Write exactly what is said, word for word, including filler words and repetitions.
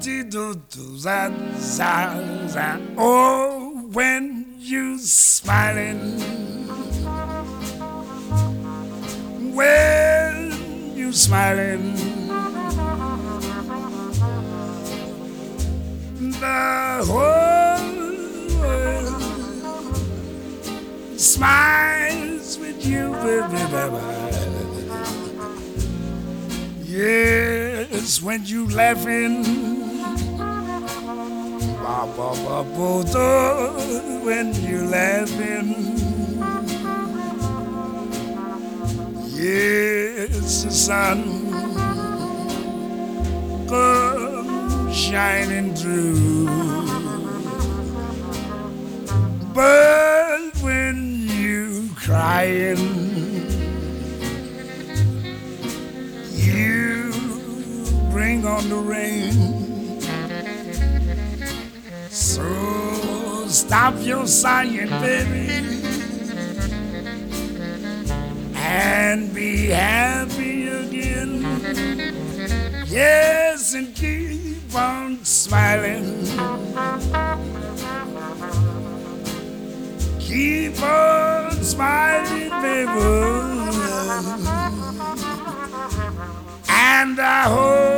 di do do za za za. Oh, when you smiling, when you smiling, the whole world smiles with you, baby, baby. Yes, when you laughing, ba ba ba bo do, when you laughing, yes, the sun comes shining through, but when you crying, bring on the rain. So stop your sighing, baby, and be happy again. Yes, and keep on smiling. Keep on smiling, baby. And I hope